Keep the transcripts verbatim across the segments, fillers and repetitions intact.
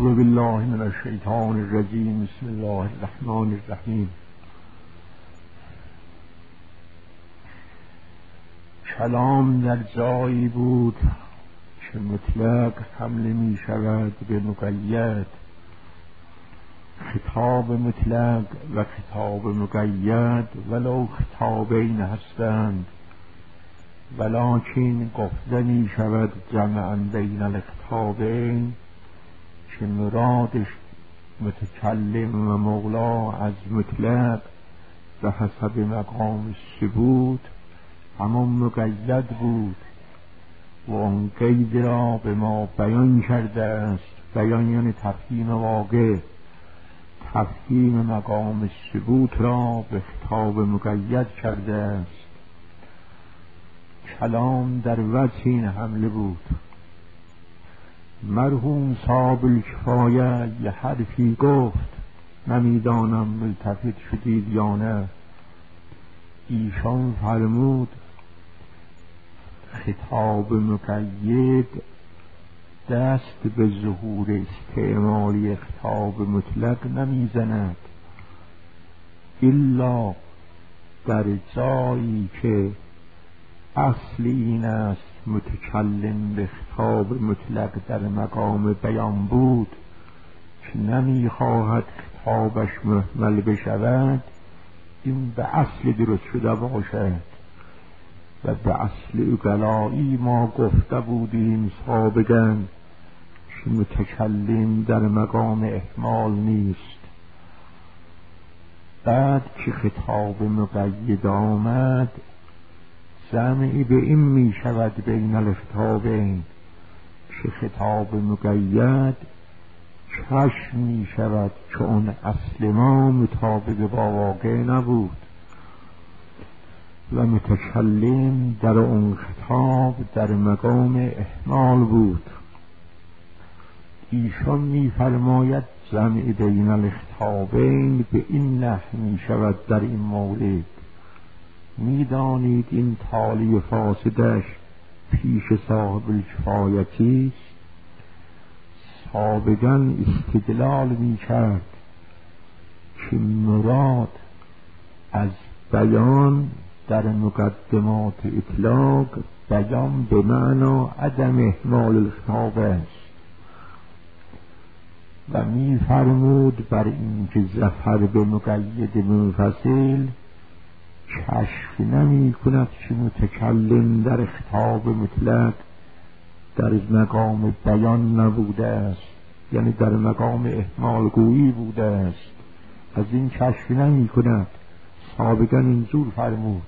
اعوذ بالله من الشیطان الرجیم. بسم الله الرحمن الرحیم. کلام در جایی بود که مطلق حمله می شود به مقید. خطاب مطلق و خطاب مقید ولو خطابین هستند، ولکن گفته می شود جمعا بین الخطابین که مرادش متکلم و مولا از مطلق به حسب مقام ثبوت همون مقید بود و اون قید را به ما بیان کرده است. بیان یعنی تفهیم واقع، تفهیم مقام ثبوت را به خطاب مقید کرده است. کلام در وجه این حمله بود. مرحوم صاحب الکفایه یه حرفی گفت، نمیدانم ملتفت شدید یا نه. ایشان فرمود خطاب مقید دست به ظهور استعمالی خطاب مطلق نمیزند الا در جایی که اصل این است متکلم به خطاب مطلق در مقام بیان بود که نمیخواهد خطابش مهمل بشود، این به اصل درست شده باشد. و به اصل اقلایی ما گفته بودیم سابقا که متکلم در مقام احمال نیست. بعد که خطاب مقید آمد جمعی به این می شود بین الخطابین که خطاب مقید چشم می شود که اون اصل ما مطابق با واقع نبود و متکلم در اون خطاب در مقام احمال بود. ایشان می فرماید جمع بین الخطابین به این نحو می شود در این مورد. می دانید این تالی فاسدش پیش صاحب الکفایتی سابقا استدلال می کرد که مراد از بیان در مقدمات اطلاق بیان به معنا عدم احمال الخطاب است و می فرمود بر اینکه ظفر به مقید منفصل کشف نمی کند که متکلم در خطاب مطلق در مقام بیان نبوده است، یعنی در مقام احمال گویی بوده است. از این کشف نمی کند. سابقا اینجور فرمود.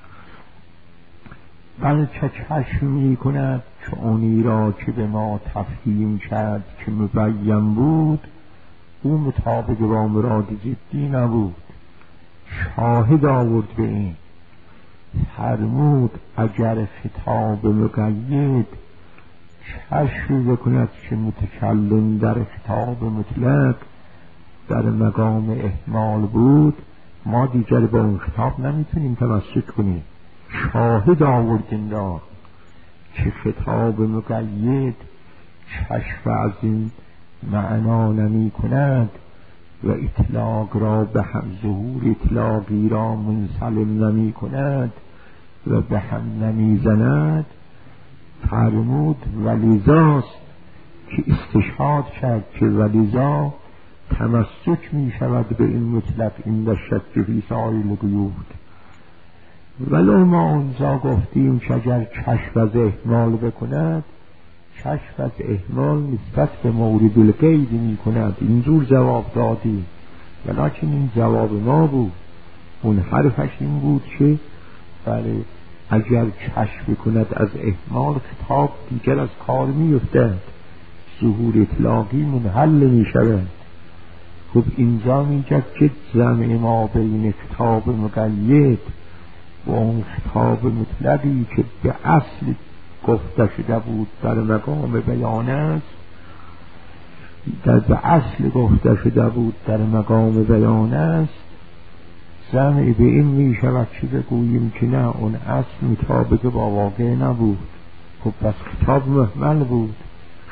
بلکه کشف می کند که اونی را که به ما تفهیم کرد که مبین بود او مطابق با مراد جدی نبود. شاهد آورد به این، فرمود اگر خطاب مقید کشف بکند که متکلم در خطاب مطلق در مقام احمال بود، ما دیگر با اون خطاب نمیتونیم تمسک کنیم. شاهد آوردیم را که خطاب مقید کشف از این معنا نمی کند و اطلاق را به هم ظهور اطلاقی را منسلم نمی کند و به هم نمی زند. فرمود ولیزاست که استشهاد کرد که ولیزا تمسک می شود به این مطلق این دشت فی سایر القیود. ولو ما اونجا گفتیم که اگر کشف از احمال بکند، کشف از احمال نسبت به مورد القید می کند. اینجور جواب دادیم، ولیکن این جواب ما بود. اون حرفش این بود که بله اگر کشف کند از احمال خطاب دیگر از کار می افتد، ظهور اطلاقی منحل می شود. خب اینجا می گفت که جمع ما بین خطاب مقید و اون خطاب مطلقی که به اصل گفته شده بود در مقام بیان است، در به اصل گفته شده بود در مقام بیان است، جمع به این می شود که بگوییم که نه اون اصل مطابق با واقع نبود. خب پس خطاب مهمل بود.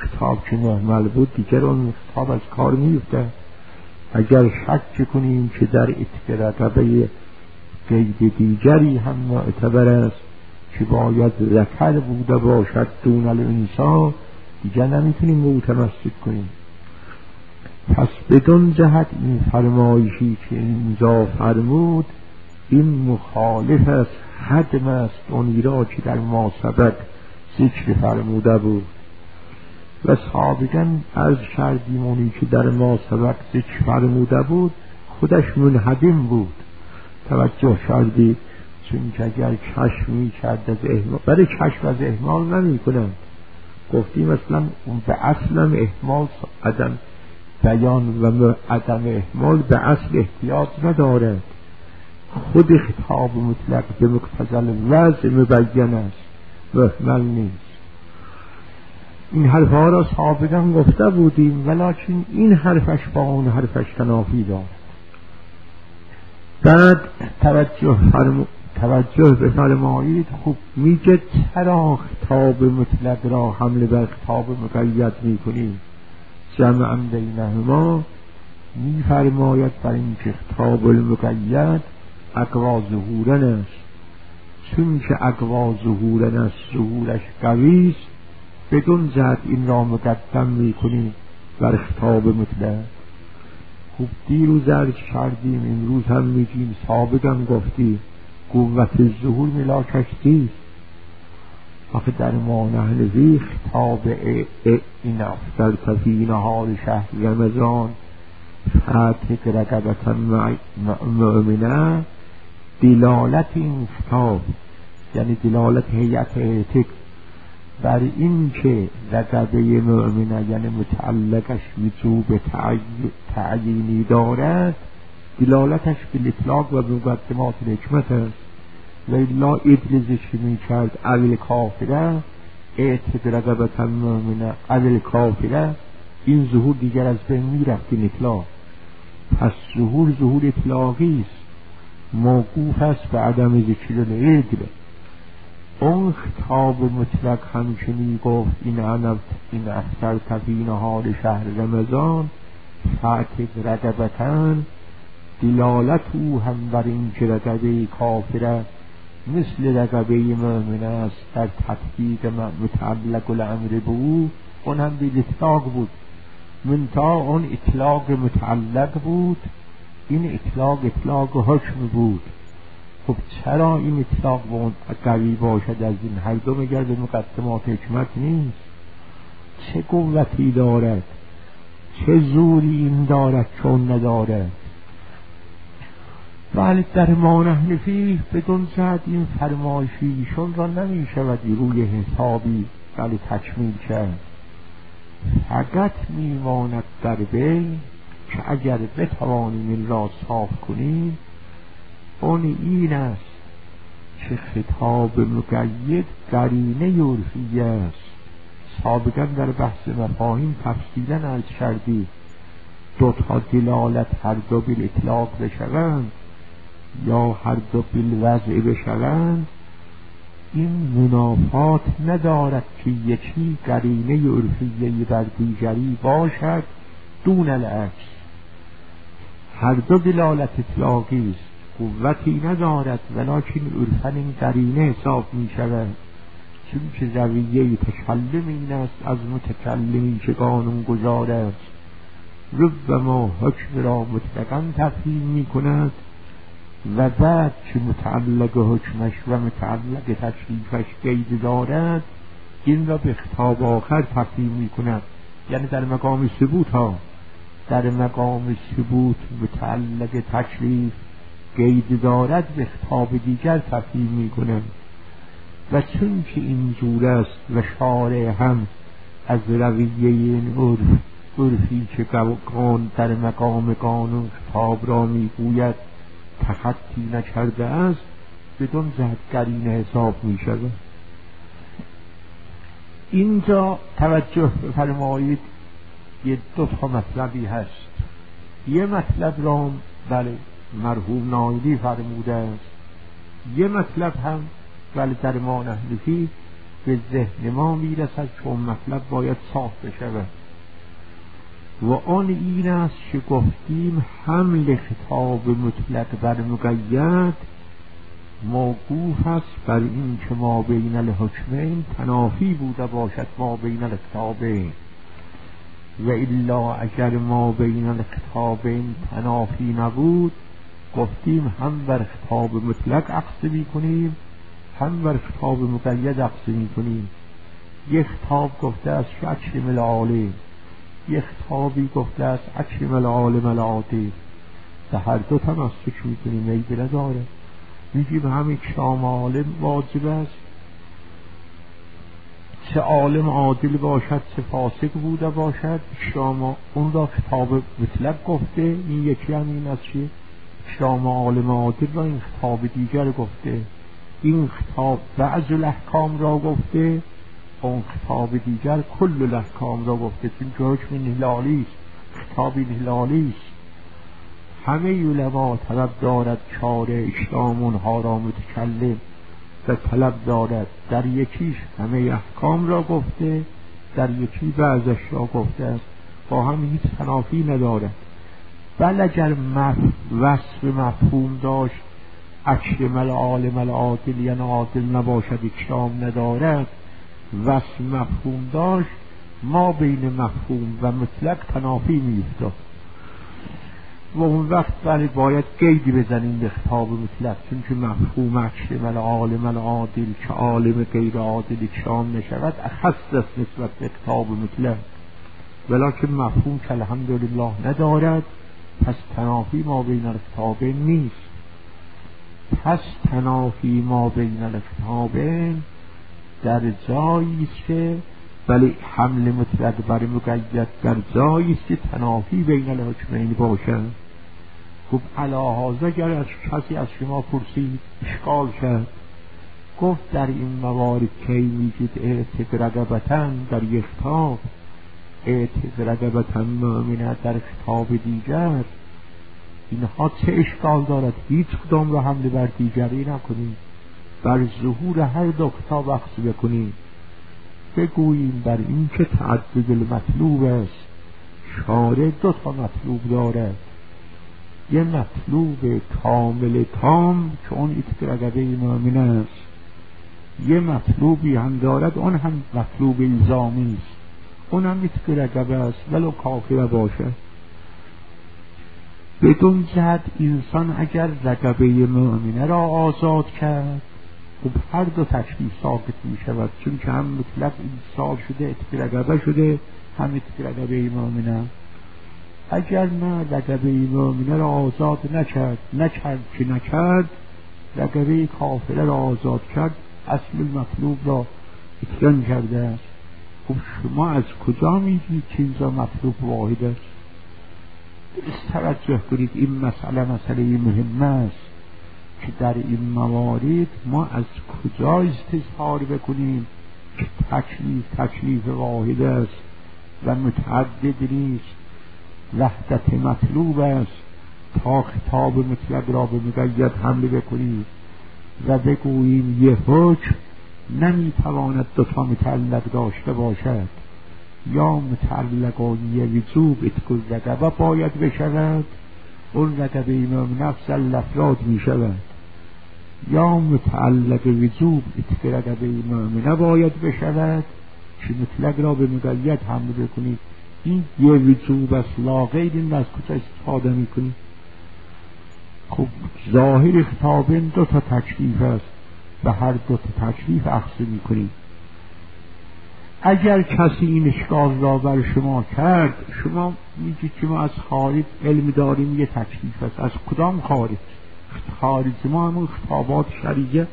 خطاب که محمل بود دیگر اون خطاب از کار میفته. اگر شک کنیم که در اتق رقبه قید دیگری هم معتبر است که باید ذکر بوده باشد دون الانثی، دیگر نمیتونیم متمسک کنیم. پس بدون جهت این فرمایشی که اینجا فرمود این مخالف است، حدم است اونی را که در ما سبق ذکر فرموده بود. و سابقا عرض کردیم اونی که در ما سبق ذکر فرموده بود خودش منهدم بود. توجه کردید؟ چون که اگر کشف می کرد از احمال، برای کشف از احمال نمی کنند. گفتیم مثلا به اصلا احمال عدم بیان و عدم احمال به اصل احتیاط ندارد. خود خطاب مطلق به مقتضی وضع مبین است، محمل نیست. این حرفها را سابقا گفته بودیم، ولکن این حرفش با اون حرفش تنافی دارد. بعد توجه فرم... توجه بفرمایید. خوب میگه چرا خطاب مطلق را حمل بر خطاب مقید میکنیم؟ جمعا بینهما میفرماید بر این که خطاب المقید اقوا ظهورن است. چون که اقوا ظهورن است، ظهورش قوی است، بدون جهت این را مقدم میکنیم بر خطاب مطلق. خوب دیروز عرض کردیم، امروز هم میگیم، سابقا گفتیم قوت ظهور ملاکش چیست؟ آخه در ما نحنفی خطاب این افضل تفی نهار شهر رمضان فتح رقبتا مؤمنه، دلالت این خطاب یعنی دلالت هیئت اعتق بر این که رقبه مؤمنه یعنی متعلقش وجوب تعیینی دارد، دلالتش به اطلاق و مقدمات الحکمت است. و الا ادل ذکر می کرد اول کافره اعتق رقبتا مؤمنه اول کافره، این ظهور دیگر از بین می رفت این اطلاق. پس ظهور ظهور اطلاقی است، موقوف است به عدم ذکر العدل. اون خطاب مطلق هم که می گفت این عنب این افسر تفی نهار شهر رمضان فتح رقبتن، دلالت او هم بر این که رقبه کافره مثل رقبه مؤمنه است در تطبیق متعلق الامر به او، اون هم به اطلاق بود. منتها اون اطلاق متعلق بود، این اطلاق اطلاق حکم بود. خب چرا این اطلاق با اون قوی باشد از این هر دو مگر به مقدمات حکمت نیست؟ چه قوتی دارد، چه زوری این دارد چون ندارد؟ ولی در ما نحنفی بدون زد این فرمایشیشون را نمی شود روی حسابی ولی تکمیل کرد. فقط می ماند در بین که اگر بتوانیم این را صاف کنیم، اون این است که خطاب مقید قرینه عرفی است. سابقا در بحث مفاهیم تفصیلا عرض کردی دو تا دلالت هر دو بالاطلاق بشوند یا هر دو بالوضع بشوند، این منافات ندارد که یکی قرینه عرفیه بر دیگری باشد دون العکس. هر دو دلالت اطلاقی است، قوتی ندارد ولکن عرفاً این قرینه حساب می شود. چون که زاویه تکلم این است از متکلمی که قانون گذار است، ربما حکم را مطلقاً تفهیم می کند و بعد که متعلق حکمش و متعلق تشریفش قید دارد این را به خطاب آخر تفهیم می کند. یعنی در مقام ثبوت ها، در مقام ثبوت متعلق تشریف قید دارد به خطاب دیگر تفهیم می کند. و چون که این جور است و شارع هم از رویه این عرف عرفی که قانون در مقام قانون خطاب را می گوید تخطی نکرده است، بدون زد قرینه حساب می شود. اینجا توجه بفرمایید، یه دو تا مطلبی هست. یه مطلب را بله مرحوم نایلی فرموده است، یه مطلب هم ولی در ما نحنفی به ذهن ما میرسد که اون مطلب باید ساخته شود و آن این است که گفتیم حمل خطاب مطلق بر مقید موقوف است بر این که ما بین الحکمین تنافی بوده باشد ما بین الخطابین و الا اگر ما بین الخطابین تنافی نبود گفتیم هم بر خطاب مطلق عکس می کنیم هم بر خطاب مقید عکس می کنیم. یک خطاب گفته است که اکرم العالم، یک خطابی گفته است اکرم العالم العادل، به هر دو تمسک می کنیم عیب نداره. میگیم همین اکرام عالم واجب است، چه عالم عادل باشد چه فاسق بوده باشد اکرام اون را خطاب مطلق گفته. این یکی هم این است که اکرام عالم عادل را این خطاب دیگر گفته، این خطاب بعض الاحکام را گفته، اون خطاب دیگر کل الاحکام را گفته، چون که حکم انحلالی است، خطاب انحلالی است. همه علما طلب دارد چاره اکرام اونها را متکلم و طلب دارد در یکیش همه احکام را گفته در یکی بعضش را گفته است، با هم هیچ تنافی ندارد. بل اگر وصف مفهوم داشت اکرم العالم العادل یعنی عادل نباشد اکرام ندارد، وصف مفهوم داشت ما بین مفهوم و مطلق تنافی می‌افتاد و اون وقت بله باید قیدی بزنیم به خطاب مطلق، چون که مفهوم اکرم العالم العادل که عالم غیر عادل اکرام نشود اخص است نسبت به خطاب مطلق، ولکن مفهوم که الحمدلله ندارد پس تنافی ما بین الخطابین نیست. پس تنافی ما بین الخطابین در جایی است که ولی حمل مطلق بر مقید در جایی است که تنافی بین الحکمین باشد. خب علاهازه اگر از کسی از شما پرسید اشکال کرد گفت در این موارد کی میگید اعتق رقبتن در یک خطاب، اعتق رقبتن مؤمنه در خطاب دیگر، اینها چه اشکال دارد؟ هیچ کدام را حمله بر دیگری نکنید، بر ظهور هر دو خطاب عکس بکنید. بگوییم بر این که تعدد المطلوب است، شارع دو تا مطلوب دارد، یه مطلوب کامل تام که اون عتق رقبه مؤمنه است، یه مطلوبی هم دارد اون هم مطلوب الزامی است، اون هم عتق رقبه است ولو کافر باشد. بدون جهت انسان اگر رقبه مؤمنه را آزاد کرد خب هر دو تکلیف ثابت می شود، چون که هم مطلق ایصال شده عتق رقبه شده هم عتق رقبه مؤمنه. اگر نه رقبه مؤمنه را آزاد نکرد نکرد که نکرد رقبه کافره را آزاد کرد اصل مطلوب را اتقان کرده است. خب شما از کجا میگید که اینجا مطلوب واحد است؟ درست توجه کنید، این مسئله مسئله مهم است که در این موارد ما از کجا استظهار بکنیم که تکلیف تکلیف واحد است و متعدد نیست، وحدت مطلوب است، تا خطاب مطلق را به مقید حمله بکنیم و بگوییم یه حکم نمیتواند دوتا متعلق داشته باشد، یا متعلق و یه وجوب عتق رقبه باید بشود، اون رقبه امام افضل الافراد میشود، یا متعلق وجوب عتق رقبه امام نباید بشود که مطلق را به مقید حمله بکنید. این یه وجوب است لا غیر، این از کجا استفاده میکنید؟ خب ظاهر خطابین دو تا تکلیف است و هر دو تا تکلیف اخذ میکنید. اگر کسی این اشکال را بر شما کرد، شما میگید که ما از خارج علم داریم یه تکلیف است. از کدام خارج؟ خارج ما همون خطابات شریعه،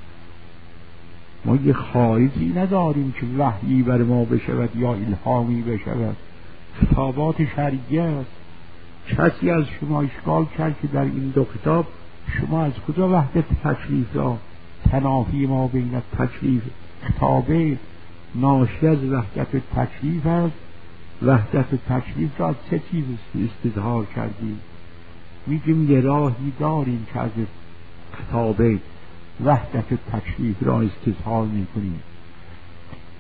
ما یه خارجی نداریم که وحیی بر ما بشود یا الهامی بشود، خطابات شریعه است. کسی از شما اشکال کرد که در این دو کتاب شما از کجا وحدت تکلیف را، تنافی ما بین تکلیف خطابه ناشی از وحدت تکلیف است، وحدت تکلیف را از چه چیز استظهار کردیم؟ میگیم یه راهی داریم که از خطابه وحدت تکلیف را استظهار میکنیم.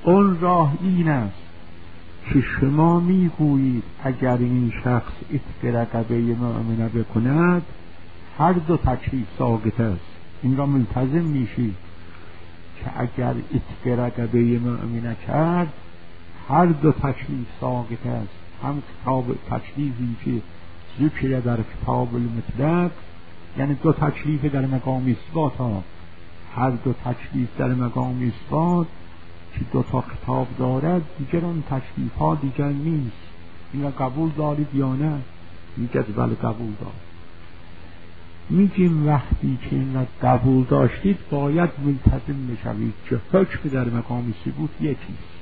اون راه این است که شما میگویید اگر این شخص اتق رقبه مؤمنه بکند هر دو تکلیف ساقط است. این را ملتزم میشید که اگر اتق رقبه مؤمنه کرد هر دو تکلیف ساقط است. هم کتاب تکلیفی که ذکر در کتاب المطلق، یعنی دو تکلیف در مقام اثبات ها، هر دو تکلیف در مقام اثبات که دو تا خطاب دارد، دیگر اون تکلیف ها دیگر نیست. این را قبول دارید یا نه؟ میگه بله قبول دارد. میگیم وقتی که این را قبول داشتید باید ملتزم بشوید که حکم در مقام ثبوت یکیست.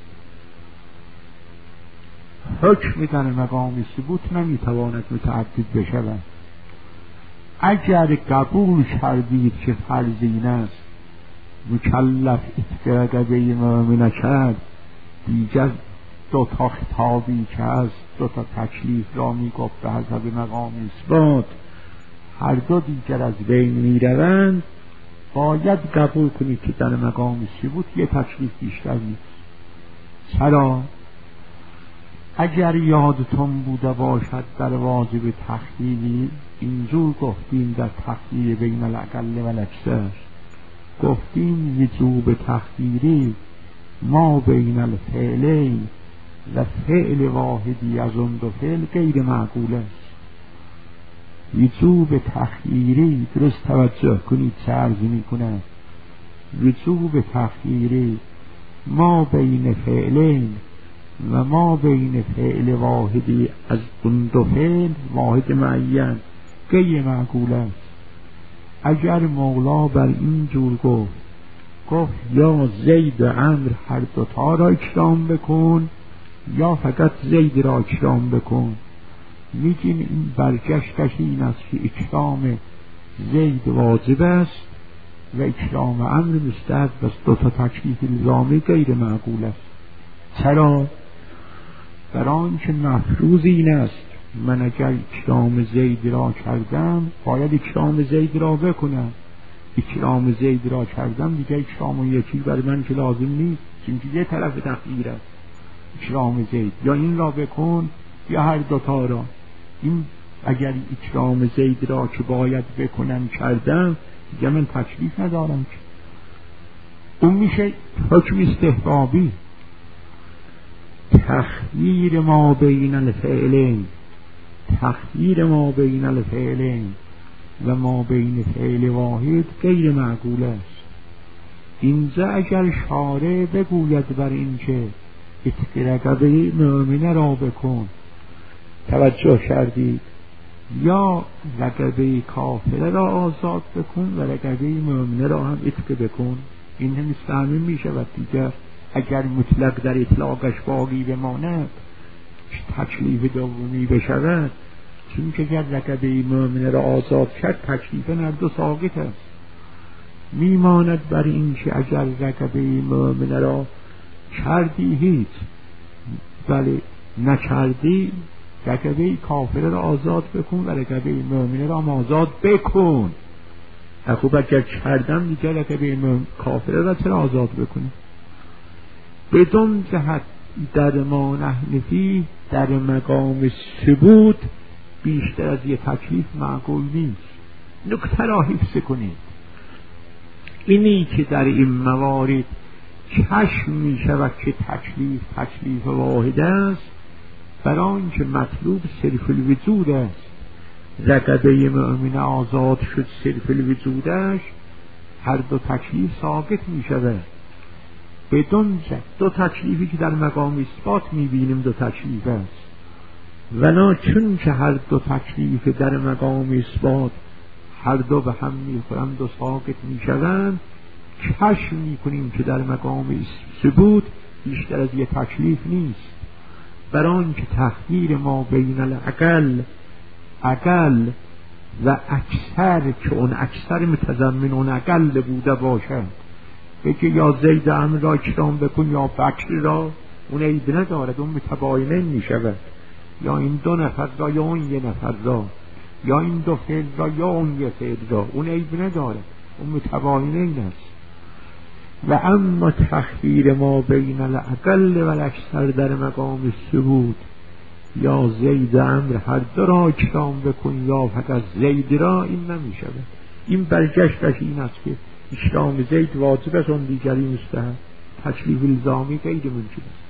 حکم در مقام ثبوت نمیتواند متعدد بشود. اگر قبول کردید که فرض این است مکلف اتق رقبه مؤمنه کرد، دیگر دو تا خطابی که هست، دو تا تکلیف را میگفت به حسب مقام اثبات، هر دو دیگر از بین میروند، باید قبول کنید که در مقام ثبوت یه تکلیف بیشتر نیست. چرا؟ اگر یادتون بوده باشد در واجب تخییری اینجور گفتیم در تخییر بین الاقل و الاکثر، گفتیم وجوب تخییری ما بین الفعلین و فعل واحدی از اون دو فعل غیر معقول است. وجوب تخییری، درست توجه کنید چه عرض می کند، وجوب تخییری ما بین فعلین و ما بین فعل واحدی از اون دو فعل واحد معین غیر معقول است. اگر مولا بر این جور گفت گفت یا زید و عمر هر دوتا را اکرام بکن یا فقط زید را اکرام بکن، میگیم این برگشتش این است که اکرام زید واجب است و اکرام عمر مستحب است. دو تا تکلیف الزامی غیر معقول است. چرا؟ برای آنکه مفروض این است من اگر اکرام زید را کردم باید اکرام زید را بکنم. اکرام زید را کردم دیگه اکرام و یکی برای من که لازم نیست، چونکه یه طرف تخییر است. اکرام زید یا این را بکن یا هر دوتا را. این اگر اکرام زید را که باید بکنم کردم دیگه من تکلیف ندارم که اون میشه حکم استحبابی. تخییر ما بین الفعلین، تخییر ما بین الفعلین و ما بین فعل واحد غیر معقول است. اینجا اگر شارع بگوید بر این که اتق رقبه مؤمنه را بکن، توجه کردید، یا رقبه کافره را آزاد بکن و رقبه مؤمنه را هم اتق بکن، این هم مستعمل می شود دیگر. اگر مطلق در اطلاقش باقی بماند تکلیف دومی بشود، چون که اگر رقبه مؤمنه را آزاد کرد تکلیف هر دو ساقط است. میماند بر این که اگر رقبه مؤمنه را کردی هیچ، ولی نکردی رقبه کافره را آزاد بکن و رقبه مؤمنه را آزاد بکن. خوب اگر کردم دیگر رقبه کافره را چرا آزاد بکنی؟ بدون جهت در ما نحنفی در مقام ثبوت بیشتر از یه تکلیف معقول نیست. نکته را حفظ کنید. اینی که در این موارد کشف می شود که تکلیف تکلیف واحد است، برای آنکه مطلوب صرف الوجود است. رقبه مؤمنه آزاد شد صرف الوجودش، هر دو تکلیف ساقط می شود. بدون دو تکلیفی که در مقام اثبات می بینیم دو تکلیف است، ولی چون که هر دو تکلیف در مقام اثبات هر دو به هم می خورند دو ساقط می شوند، کشف می کنیم که در مقام ثبوت بیشتر از یک تکلیف نیست. برای آنکه تخییر ما بین الاقل اقل و اکثر که اون اکثر متضمن اون اقل بوده باشد، بگه یا زید امر را اکرام بکن یا بکر را، اون عیب ندارد، اون متباینه می شود. یا این دو نفر را یا اون یه نفر را، یا این دو فعل را یا اون یه فعل را، اون عیب ندارد، اون متباینه این است. و اما تخییر ما بین الاقل و الاکثر در مقام ثبوت، یا زید امر هر دو را اکرام بکن یا فقط زید را، این نمی شود. این برگشتش این است که اکرام زید واجب است، اون دیگری مستحب. تکلیف الزامی غیر ممکن است.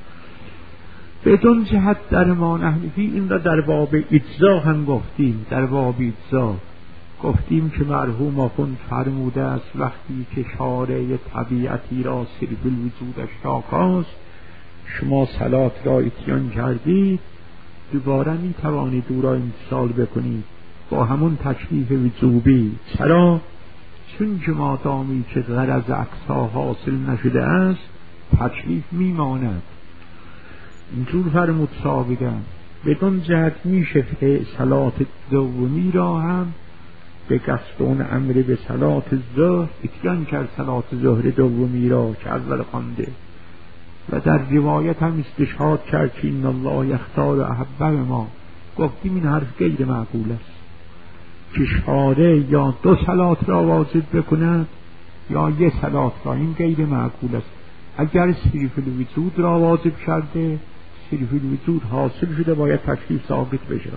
بدون جهت در ما نحنفی این را در باب اجزا هم گفتیم. در باب اجزا گفتیم که مرحوم آخوند فرموده است وقتی که شارع طبیعتی را صرف الوجودش را خواست، شما صلات را اتیان کردید، دوباره می توانید او را امتثال بکنید با همون تکلیف وجوبی. چرا؟ چون که مادامی که غرض اقصا حاصل نشده است تکلیف میماند. اینجور فرمود سابقا. بدون جهت میشه صلات دومی را هم به قصد اون امر به صلات ظهر اتیان کرد، صلات ظهر دومی را که اول خوانده، و در روایت هم استشهاد کرد که این الله یختار احبه ما. گفتیم این حرف غیر معقول است که شارع یا دو صلات را واجب بکند یا یک صلات را، این غیر معقول است. اگر صرف الوجود را واجب کرده، صرف الوجود حاصل شده، باید تکلیف ثابت بشه.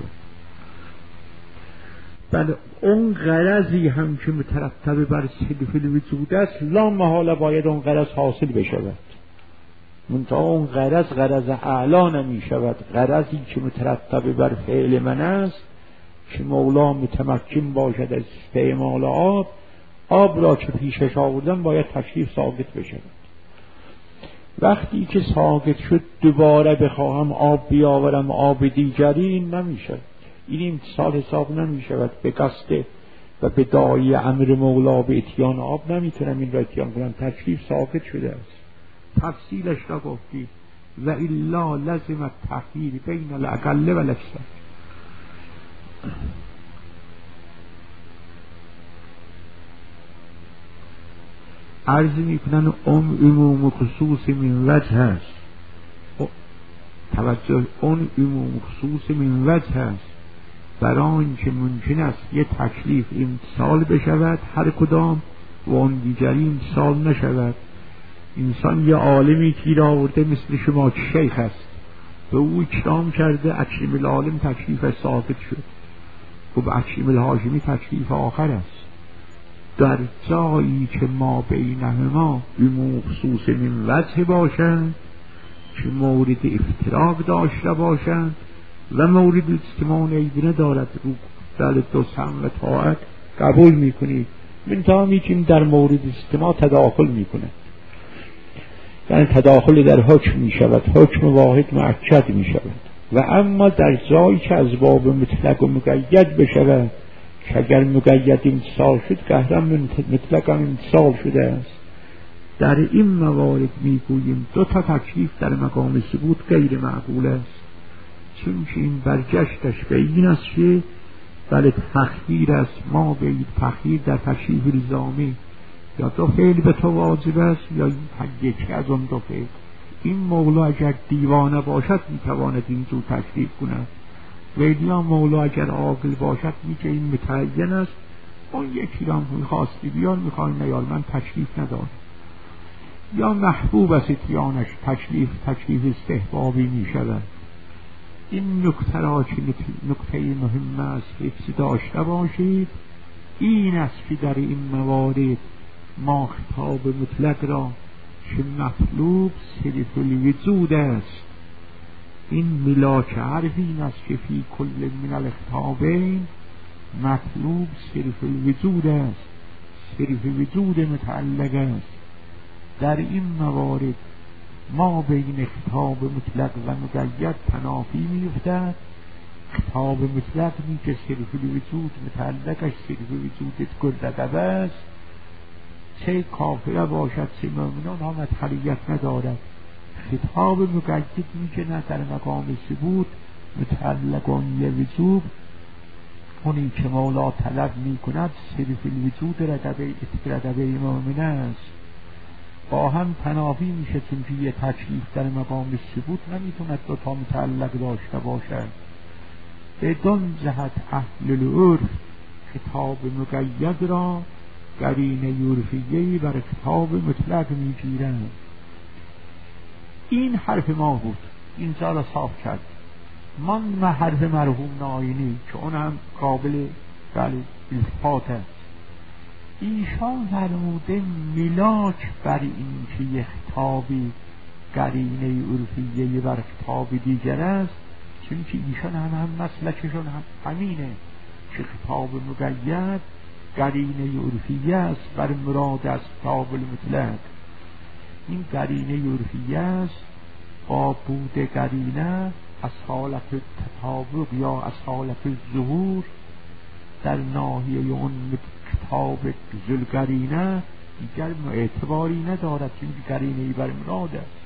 بله اون غرضی هم که مترتب بر صرف الوجود است لا محاله باید اون غرض حاصل بشود، منتها اون غرض غرض اعلا نمی شود. غرضی که مترتب بر فعل من است که مولا متمکن باشد از استعمال آب، آب را که پیشش آوردن باید تکلیف ثابت بشود. وقتی که ثابت شد دوباره بخواهم آب بیاورم آب دیگری، این نمی شود. این امتصال حساب نمی شود. به قصد و به داعی امر مولا به اتیان آب نمیتونم این را اتیان کنم، تکلیف ثابت شده است. تفصیلش را گفتی و الا لازم التخییر بین الاقل و الاکثر. عرض میکنن اون عموم خصوص من وجه هست. توجه، اون عموم خصوص من وجه هست برای اینکه ممکن است یه تکلیف امتثال بشود هر کدام و اون دیگری امتثال نشود. انسان یه عالمی تیر آورده مثل شما که شیخ است، به او اکرام کرده، اکرم العالم تکلیف ثابت شد، خب اکرم الهاشمی تکلیف آخر است. در جایی که ما بینهما عموم خصوص من وجه باشند که مورد افتراق داشته باشند و مورد اجتماع ایدنه دارد، رو در دو سم و طاعت قبول میکنید، منتها میکنیم در مورد اجتماع تداخل میکنه، یعنی تداخل در حکم می شود، حکم واحد مؤکد می شود. و اما در جایی که از باب مطلق و مقید بشود که اگر مقید امتصال شد قهرم مطلق هم امتصال شده است، در این موارد می گوییم دو تا تکلیف در مقام ثبوت غیر معقول است، چون که این برگشتش به این است که بله تخییر است، ما به این تخییر در تکلیف الزامی یا دو فعل به تو واجب است یا یکی از اون دو فعل. این مولا اگر دیوانه باشد میتواند این دو تکلیف کند، ولی مولا اگر عاقل باشد میگه این متعین است، اون یکی را میخواستی بیان میخوای نیار، من تکلیف ندارم. یا محبوب است اتیانش، تکلیف تکلیف استحبابی میشود. این نکته را که نکته مهم است حفظ داشته باشید. این است که در این موارد ما خطاب مطلق را که مطلوب صرف الوجود است، این ملاک حرف این است که فی کل من الخطابین مطلوب صرف الوجود است، صرف وجود متعلق است. در این موارد ما بین خطاب مطلق و مقید تنافی می‌افتد. خطاب مطلق می که صرف الوجود متعلقش صرف وجودت گردقبه است، چه کافره باشد چه مؤمنان ها مدخلیت ندارد. خطاب مقید می که نه در مقام ثبوت متعلقان یه وجود، اونی که مولا طلب می کند صرف الوجود رقبه رقبه مؤمن است، با هم تنافی میشه، چون که یه تکلیف در مقام ثبوت نمیتوند دو تا متعلق داشته باشد. بدون جهت اهل العرف خطاب مقید را قرینه عرفیه‌ای بر خطاب مطلق میگیرند. این حرف ما بود، اینجا را صاف کرد. من حرف مرحوم ناینی که اون هم قابل بله التفات است. ایشان فرموده ملاک بر این که یک خطابی قرینه عرفیه بر خطاب دیگر است، چون که ایشان هم هم مسلکشون هم همینه که خطاب مقید قرینه عرفیه است بر مراد از خطاب المطلق. این قرینه عرفیه است با بود قرینه از حالت تطابق یا از حالت ظهور در ناحیه اون خطاب ذوالقرینه دیگر اعتباری ندارد، چون قرینه بر مراد است.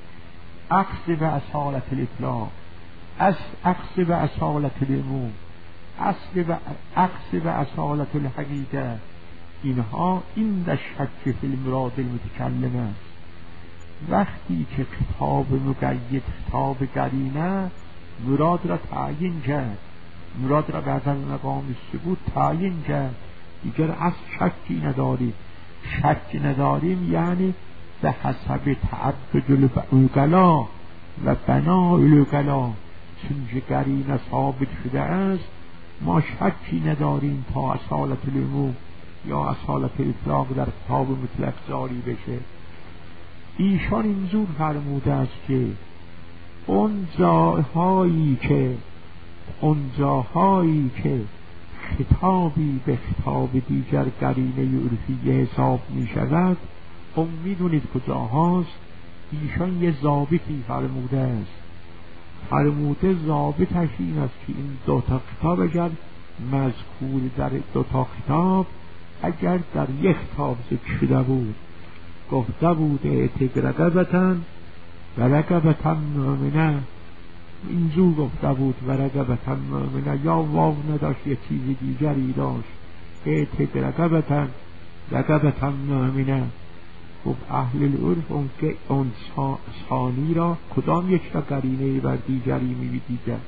عکس به اصالت الاطلاق، از عکس به اصالت العموم، اصل و عکس به اصالت الحقیقه، اینها این در شک فی المراد المتکلم است. وقتی که خطاب مقید خطاب قرینه مراد را تعیین کرد، مراد را بعد از مقام ثبوت تعیین کرد، دیگر از شکی نداریم. شک نداریم یعنی به حسب تعبد العقلا و بناء العقلا، چون که قرینه ثابت شده است ما شکی نداریم تا اصالت العموم یا اصالت الاطلاق در خطاب مطلق جاری بشه. ایشان اینجور فرموده است که اون جاهایی که اون جاهایی که خطابی به خطاب دیگر قرینه عرفیه حساب می شود، اون می دونید کجاهاست. ایشان یه ضابطی فرموده است، فرموده ضابطش این است که این دو تا خطاب اگر مذکور در دو تا خطاب اگر در یک خطاب ذکر شده بود، گفته بود اعتق رقبتن و رقبتن مؤمنه، اینجور گفته بود و رقبتن مؤمنه، یا واو نداشت یه چیز دیگری داشت، اعتق رقبتن رقبتن مؤمنه. خب اهل العرف اون که اون ثانی را کدام یک را قرینه بر دیگری می دیدن.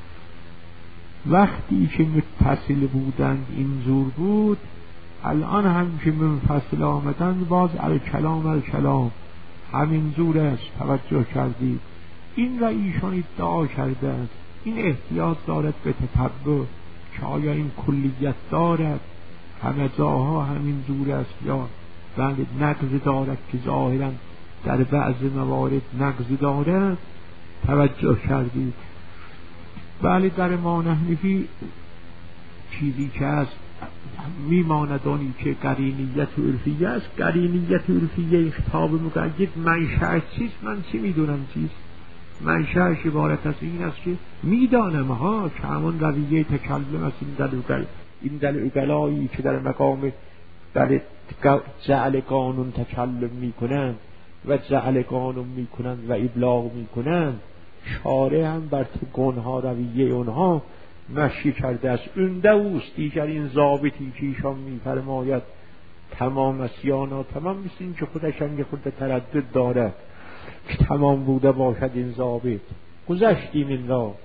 وقتی که متصل بودند اینجور بود، الان هم که منفصل آمدند باز الکلام الکلام همینجور است. توجه کردید؟ این را ایشان ادعا کرده است. این احتیاج دارد به تتبع که آیا این کلیت دارد، همه جاها همینجور است، یا بله نقض دارد که ظاهرا در بعض موارد نقض دارد. توجه کردید؟ بله در ما نحنفی چیزی که هست میماند اونی که قرینیت عرفیه است. قرینیت عرفیه خطاب مقید منشأ چیست؟ من چی میدونم چیست؟ منشأش عبارت از این است که میدانم ها که همون رویه تکلم است. این دل این دل اقلایی که در مقام در جعل قانون تکلم میکنند و جعل قانون میکنند و ابلاغ میکنند، شارع هم بر گنها رویه اونها مشی کرده است. اونده اوست دیگر این ضابطی که ایشان میفرماید تمام است یا ناتمام، مثل این که خودش هم یه خود تردد دارد که تمام بوده باشد این ضابط. گذشتیم این را.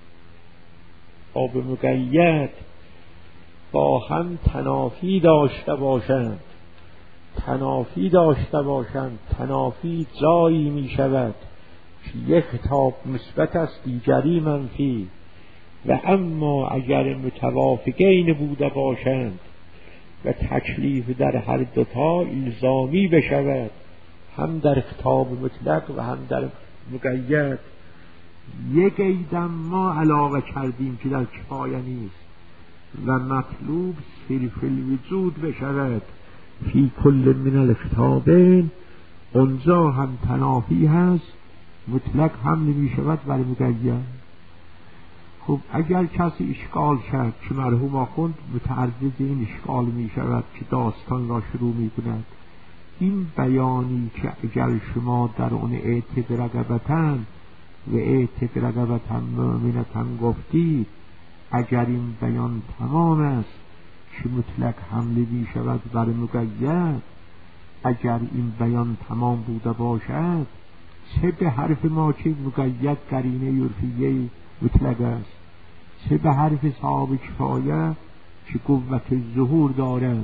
آب مقید با هم تنافی داشته باشند، تنافی داشته باشند تنافی جایی می شود که یک خطاب مثبت است دیگری منفی، و اما اگر متوافقین بوده باشند و تکلیف در هر دوتا الزامی بشود، هم در خطاب مطلق و هم در مقید. یک ایدم ما علاوه کردیم که در کفایه نیست و مطلوب صرف الوجود بشود فی کل من الخطابین، اونجا هم تنافی هست، مطلق هم نمی شود ولی مقید. خب اگر کسی اشکال کرد که مرحوم آخوند متعرض این اشکال می شود که داستان را شروع می کند، این بیانی که اگر شما در اون اعتق رقبتن و اعتق رقبتن مؤمنتن گفتید، اگر این بیان تمام است که مطلق حمله می شود بر مقید، اگر این بیان تمام بوده باشد، چه به حرف ما که مقید قرینه عرفیه مطلق است، چه به حرف صاحب کفایه که قوت ظهور دارد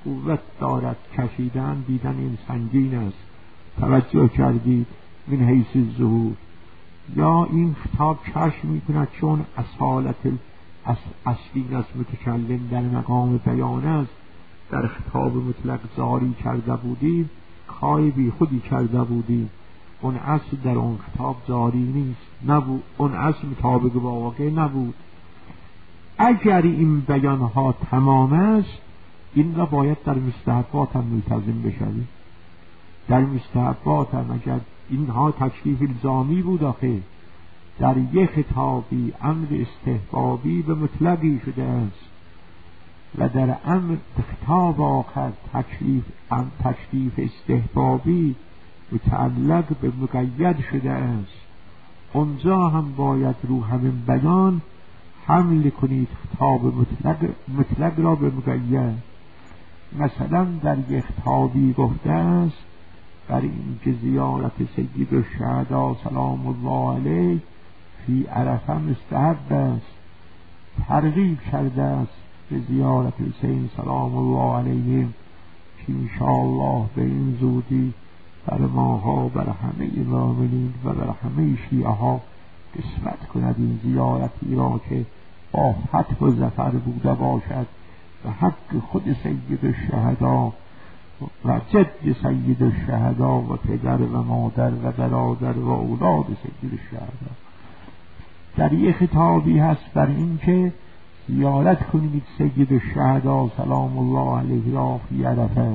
قوت دارد کشیدن دیدن این سنگین است، توجه کردید من حیث الظهور. یا این خطاب کشف میکند چون اصالت اصلی است متکلم در مقام بیان است، در خطاب مطلق زاری کرده بودیم کار بی خودی کرده بودیم، اون اصل در اون خطاب زاری نیست نبود، اون اصل مطابق با واقع نبود. اگر این بیانها تمام است این را باید در مستحبات هم ملتزم بشوید. در مستحبات هم اگر اینها تکلیف الزامی بود آخه در یک خطابی امر استحبابی به مطلقی شده است و در امر خطاب آخر تکلیف تکلیف استحبابی متعلق به مقید شده است، اونجا هم باید رو همین بیان حمل کنید خطاب مطلق, مطلق را به مقید. مثلا در یک خطابی گفته است بر این که زیارت سید الشهدا سلام الله علیه فی عرفه مستحب است، ترغیب کرده است به زیارت حسین سلام الله علیه که انشاءالله به این زودی بر ماها بر همه مؤمنین و بر همه شیعه ها قسمت کند این زیارتی را که با فتح و ظفر بوده باشد و حق خود سید الشهدا و جد سید الشهدا و پدر و مادر و برادر و اولاد سید الشهدا. در یک خطابی هست بر این که زیارت کنید سید الشهدا سلام الله علیه را فی عرفه.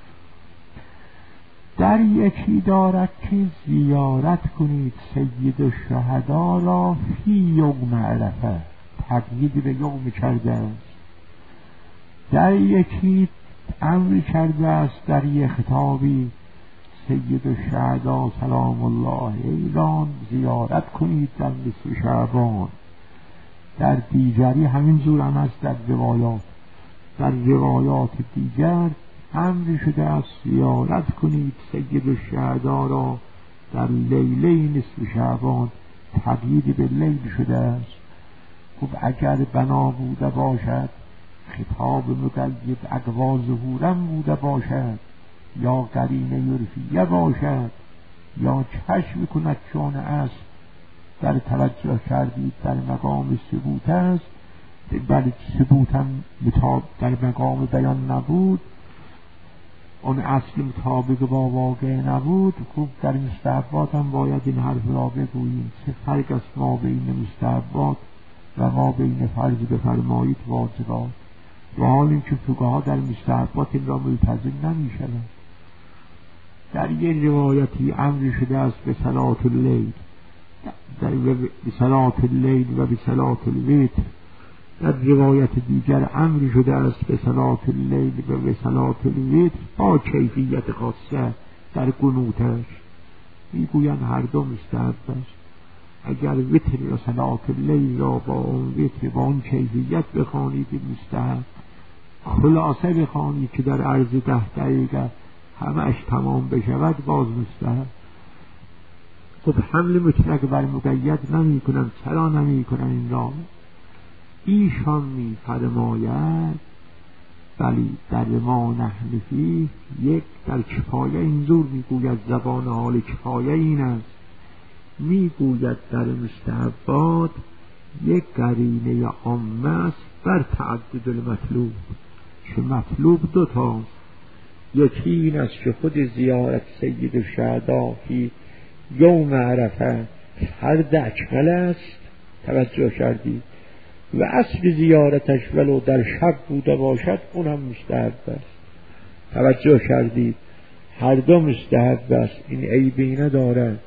در یکی دارد که زیارت کنید سید الشهدا را فی یوم عرفه، تقیید به یوم کرده است. در یکی امر کرده است در یک خطابی سید الشهدا سلام الله علیه زیارت کنید در نصف شعبان. در دیگری همین جور هم است در روایات، در روایات دیگر امر شده است زیارت کنید سید الشهدا را در لیله نصف شعبان، تقیید به لیل شده است. خب اگر بنا بوده باشد خطاب مقید اقوا ظهورم بوده باشد یا قرینه عرفیه باشد یا چشم کند چون است در توجه کردید در مقام ثبوت است، بل ثبوت هم در مقام بیان نبود، اون اصل مطابق با واقع نبود. خوب در مستحبات هم باید این حرف را بگوییم. چه فرق است ما بین مستحبات و ما بین فرض بفرمایید واجبات، و حال این که فقها در مستحبات این را ملتزم نمی شود. در یک روایتی امر شده است به صلاة اللیل، در به صلاة اللیل و به صلاة الوتر. در روایت دیگر امر شده است به صلاة اللیل و به صلاة الوتر با کیفیت خاصه در قنوتش. میگویند هر دو مستحب است. اگر وتر یا صلاة اللیل را با اون وتر با اون کیفیت بخوانید مستحب، خلاصه بخوانید که در عرض ده دقیقه همش تمام بشود باز مستحب. خب حمل مطلق بر مقید نمی کنند. چرا نمی کنند این را؟ ایشان می فرماید ولی در ما نحن فیه یک در کفایه اینجور می گوید، زبان حال کفایه این است، می گوید در مستحبات یک قرینه عامه است بر تعدد المطلوب، که مطلوب دو تاست. یکی این است که خود زیارت سید الشهدا فی یوم عرفه فرض اکمل است، توجه کردید، و اصل زیارتش ولو در شب بوده باشد اون هم مستحب است، توجه کردید، هر دو مستحب است، این عیبی ندارد.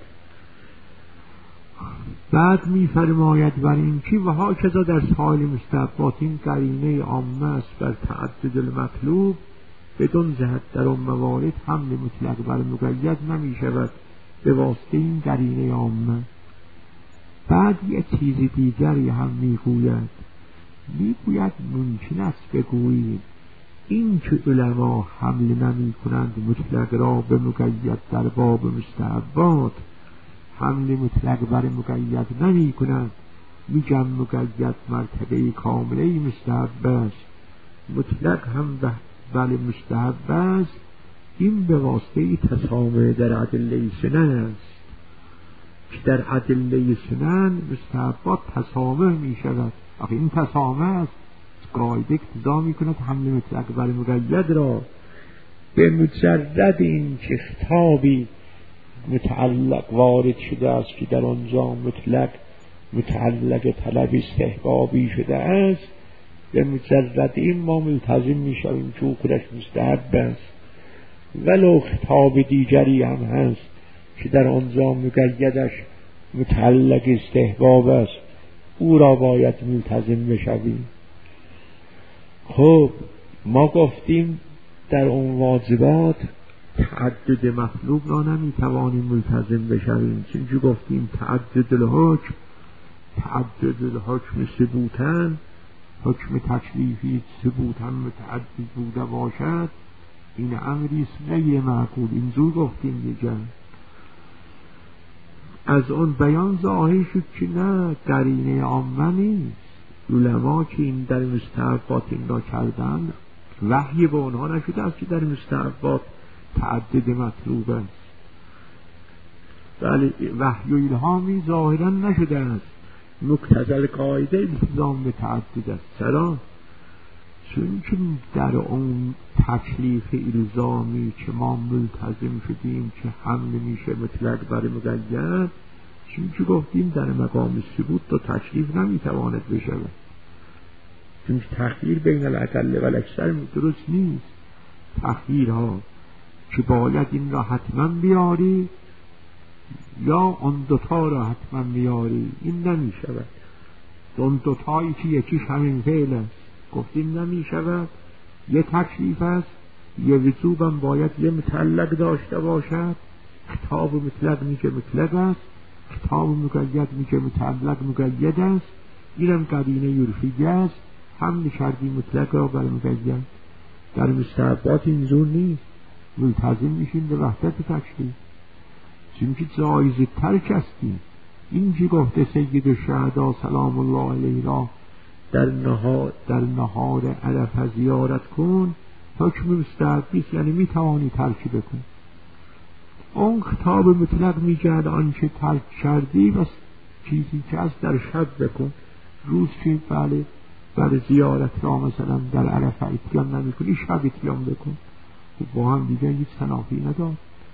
بعد می فرماید بر این که و ها کذا در سایر مستحبات این قرینه عامه است بر تعدد المطلوب، بدون جهت در اون موارد حمل مطلق بر مقید نمی شود به واسطه این قرینه عامه. بعد یک چیز دیگری هم میگوید، میگوید ممکن است بگویید این که علما حمل نمی کنند مطلق را به مقید در باب مستحبات، حمل مطلق بر مقید نمی کنند، میگم مقید مرتبه کامله مستحب است، مطلق هم بله مستحب است، این به واسطه تسامح در ادله سنن است که در ادله سنن مستحبات تسامح می شود. آخه این تسامح است قاعده اقتضا می کند حمل مطلق بر مقید را به مجرد این که خطابی متعلق وارد شده است که در آنجا مطلق متعلق طلب استحبابی شده است، به مجرد این ما ملتزم می شویم که او خودش مستحب است. ولو خطاب دیگری هم هست که در آنجا مقیدش متعلق استحباب است، او را باید ملتزم بشویم. خب ما گفتیم در اون واجبات تعدد مطلوب را نمیتوانیم ملتزم بشویم، چون گفتیم تعدد الحکم تعدد الحکم ثبوتن، حکم تکلیفی ثبوتن متعدد بوده باشد، این امری است غیر معقول. اینجور گفتیم دیگر. از اون بیان ظاهر شد که نه، قرینه عامه نیست. علما که این در مستحبات این را کردن، وحی به آنها نشده است که در مستحبات تعدد مطلوب است، بله وحی و الهامی ظاهرا نشده است. مقتضی قاعده التزام به تعدد است. چرا؟ چون که در اون تکلیف الزامی که ما ملتزم شدیم که حمل میشه مطلق بر مقید، چون که گفتیم در مقام ثبوت تا تکلیف نمیتواند بشود، چون تخییر بین الاقل و الاکثر درست نیست. تخییرها که باید این را حتما بیاری یا اون دوتا را حتما بیاری، این نمی شود. اون دوتایی که یکیش همین فعل است، گفتیم نمی شود. یه تکلیف است، یه وجوبم باید یه متعلق داشته باشد. خطاب مطلق میگه مطلق است، خطاب مقید میگه متعلق مقید است. اینم قرینه عرفی است، هم کردی مطلق را بر مقید. در مستحبات اینجور نیست، ملتزم میشیم به وحدت تکلیف، چون که جایز ترک هستیم. این که گفته سید الشهدا سلام الله علیه را در نهار در نهار عرفه زیارت کن، حکم مستحبی است، یعنی میتوانی ترک بکن. اون خطاب مطلق میگه آنچه ترک کردی بس چیزی که از در شب بکن، روز که بله بر زیارت را مثلا در عرفه اتیان نمی کنی، شب اتیان بکن. با هم دیگه هیچ تنافی ندار.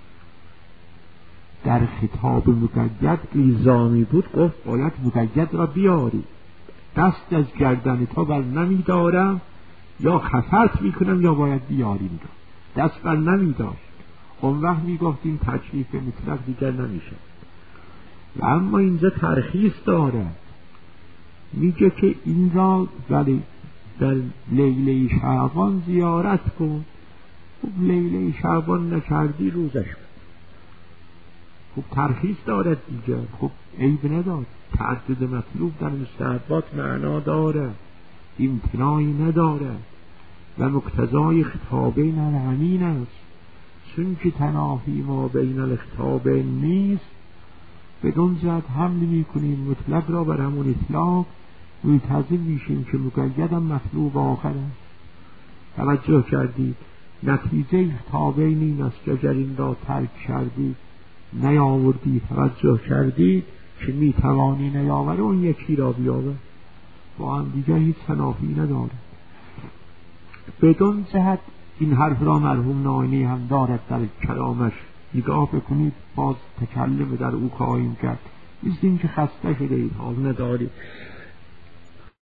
در خطاب مقید الزامی بود، گفت باید مقید را بیاری. دست از گردن تا بر نمی دارم، یا خفرت می کنم یا باید بیاری میگم. دست بر نمی داشت، اون وقت می گفتیم تکلیف مطلق دیگر نمیشه. و اما اینجا ترخیص داره، میگه که این را ولی در لیله شعبان زیارت کن. خب لیله شعبان نکردی روزش کن. خب ترخیص دارد دیگه، خب عیب ندارد. تعدد مطلوب در مستحبات معنا داره، امتناعی نداره و مقتضای خطابین همین است. چون که تنافی ما بین الخطابین نیست، بدون جهت حمل می کنیم مطلق را بر همون اطلاق، ملتزم میشیم که مقیدم مطلوب آخر است. توجه کردید؟ نتیجه خطابین این است که اگر این را ترک کردی نیاوردی، توجه کردید که می توانی نیاوره اون یکی را بیاور، با هم دیگر هیچ تنافی نداره. بدون جهت این حرف را مرحوم ناینی هم دارد در کلامش، نگاه بکنید، باز تکلم در او خواهیم کرد. نیست این که خسته شده اید حال ندارید.